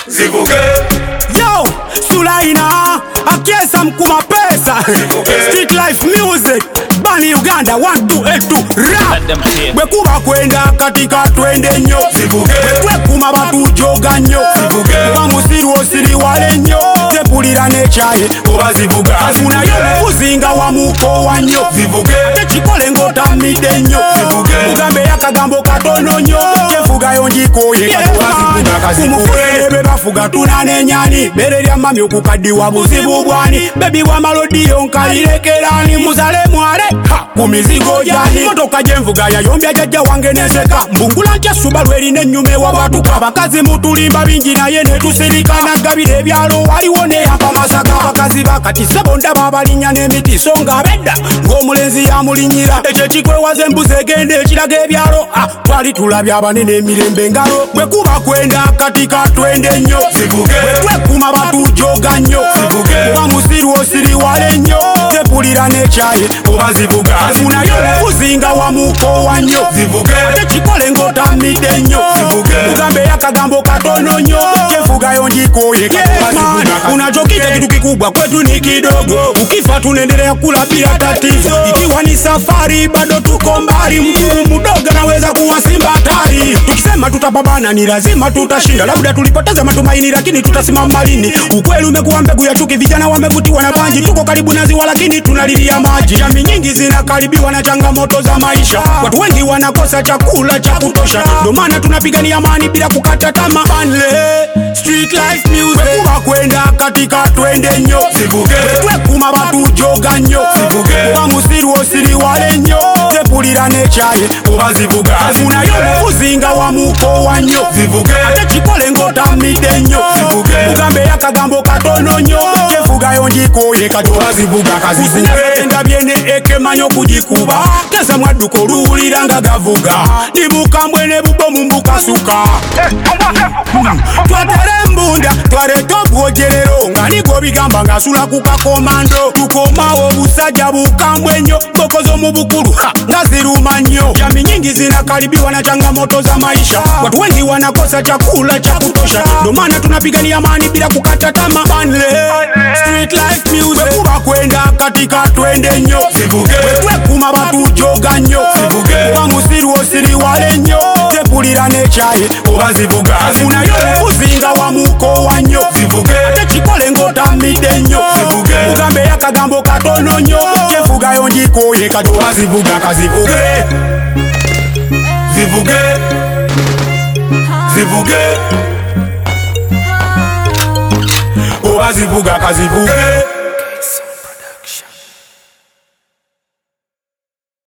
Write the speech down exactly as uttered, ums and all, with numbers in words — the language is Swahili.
zivuge. Yo, Sulaina, akiesa mkuma pesa. Street life music, Bani Uganda, one two eight two, rap. Bwekuba kwenda katika twende nyo, zivuge. Bwekuma batu joga nyo, zivuge. Wa musiru osiri wale nyo, tepulira ne chaye, oba zivuga. Afuna yo muzinga wa muko wa nyo, zivuge. Techikole ngota mide nyo, zivuge. Mugambe ya kagambo katono nyo, Kefuga yonjiko ye, Kumufurele bebafuga tunane nyani, Bere lya mami okukadiwa buzibu bwani, Baby wa malodi yonkalirekerani, Muzale mware, ha, kumizigo jani, Motoka jenvuga ya yombya jaja wange neseka, Mbungula ncha subaru erine nyume wa watu Bakazi mutulimba bingi na yene tusirika, Nagabire byalo waliwone hapa Masaka, Bakazi bakati sebonda babalinya nemiti songa benda, Ngomulenzi ya mulinyira, Eche chikwe wazembuze gende chilage byalo, ah, Twali tulabya banene mirembe ngalo, Bwekuba kwenda katika twende nyo, zivuge. Bwekuma batu joga nyo, zivuge. Wa musiru osiri wale nyo, tepulira ne chaye, oba zivuga. Afuna yo muzinga wa muko wa nyo, zivuge. Techikole ngota mide nyo, zivuge. Mugambe ya kagambo katono nyo, Kefuga yonjiko ye, Unachokita kitu kikubwa kwetu ni kidogo, Ukifa tunendelea kula bila tatizo, Ikiwa ni safari bado tuko mbali, Mkuu mdoga naweza kuwa simba hatari, Tukisema tutapambana ni lazima tutashinda, Labda tulipoteza matumaini lakini tutasimama lini, Ukweli umekuwa mbegu ya chuki, vijana wamevutiwa na banji, Tuko karibu na ziwa lakini tunalilia maji, Jamii nyingi zinakaribiwa na changamoto za maisha, Watu wengi wanakosa chakula cha kutosha, Ndio maana tunapigania amani bila kukata tamaa. Street life music, Bwekuba kwenda katika twende nyo, zivuge. Bwekuma batu joga nyo, zivuge. Wa musiru osiri wale nyo, tepulira ne chaye, oba zivuga. Afuna yo muzinga wa muko wa nyo, zivuge. Techikole ngota mide nyo, zivuge. Mugambe ya kagambo katono nyo, Kefuga yonjiko ye, oba zivuga kazivuge. Enda byene ekemanyo kujikuba, Kesa mwaduko ruulira nga gavuga, Nibuka mbwene bubo mumbuka suka, Twatere mbunda, twareta obwojerero, Nga nigo bigamba nga sula kuka komando, Tukomawo busajja bukambwe nnyo, Mboko z'omu bukulu, nga ziruma nnyo, Jamii nyingi zinakaribiwa na changamoto za maisha, Watu wengi wanakosa chakula cha kutosha, Ndio maana tunapigania amani bila kukata tamaa. Street life music, Bwekuba kwenda katika twende nyo, zivuge. Bwekuma batu joga nyo, zivuge. Wa musiru osiri wale nyo, tepulira ne chaye, oba zivuga. Afuna yo muzinga wa muko wa nyo, zivuge. Techikole ngota mide nyo, zivuge. Mugambe ya kagambo katono nyo, Kefuga yonjiko ye, oba zivuga kazivuge. zivuge. zivuge. oba zivuga kazivuge.